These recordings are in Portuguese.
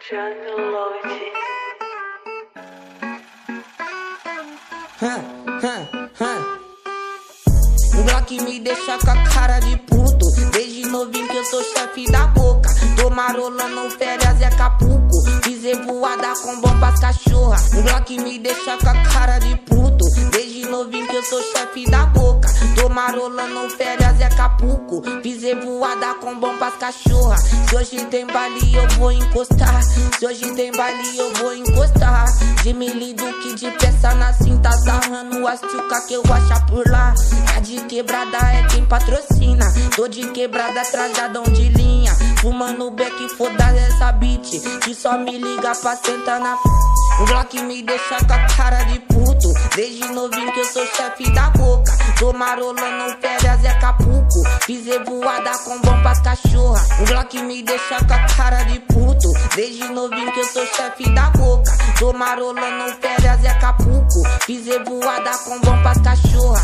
O Glock me deixa com a cara de puto. Desde novinho que eu sou chefe da boca. Tô marolando férias e Acapulco. Fiz voada com bombas cachorra. O Glock me deixa com a cara de puto. Desde novinho que eu sou chefe da boca. Tô marolando férias e Acapulco. Fiz voada com bombas cachorra. Se hoje tem baile eu vou encostar. Se hoje tem baile eu vou encostar. Jimmy Duque de peça na cinta. Sarrando as tchuca que eu achar por lá. A de quebrada é quem patrocina. Tô de quebrada trajadão de linha. Fumando beck, foda essa beat. Que só me liga pra sentar na O Glock me deixa com a cara de puto. Desde novinho que eu sou chefe da boca. Tô marolando férias e Acapulco. Fiz voada com bombas cachorra. O Glock me deixa com a cara de puto. Desde novinho que eu sou chefe da boca. Tô marolando férias e Acapulco. Fiz voada com bombas cachorra.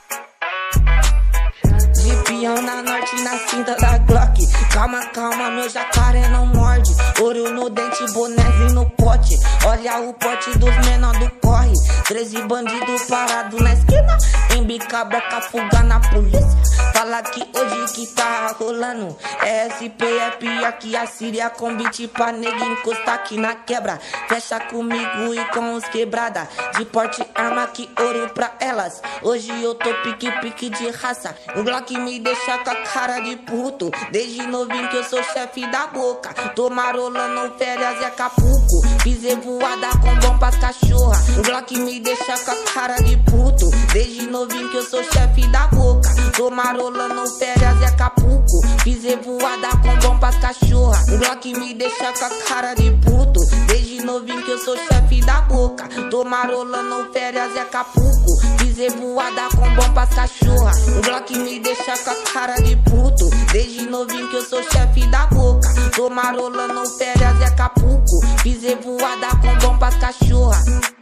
De peão na norte, na cinta da Glock. Calma, calma, meu jacaré não morde. Ouro no dente, bonézinho no pote. Olha o pote dos menor do corre. 13 bandidos parados na esquina. Embica breca, fuga na polícia. Fala que hoje que tá rolando é SP, é pior que a Síria. Com beat pra nega encostar aqui na quebra. Fecha comigo e com os quebrada. De porte arma que ouro pra elas. Hoje eu tô pique de raça. O Glock me deixa com a cara de puto. Desde novinho que eu sou chefe da boca. Tô marolando férias e Acapulco. Fiz voada com bombas cachorra. O Glock me deixa com a cara de puto. Desde novinho que eu sou chefe da boca. Tô marolando férias e Acapulco. Fiz voada com bombas cachorra. O Glock me deixa com a cara de puto. Desde novinho que eu sou chefe da boca. Tô marolando férias e Acapulco. Fiz voada com bombas cachorra. O Glock me deixa com a cara de puto. Desde novinho que eu sou chefe da boca. Tô marolando férias e Acapulco. Fiz voada com bombas cachorra.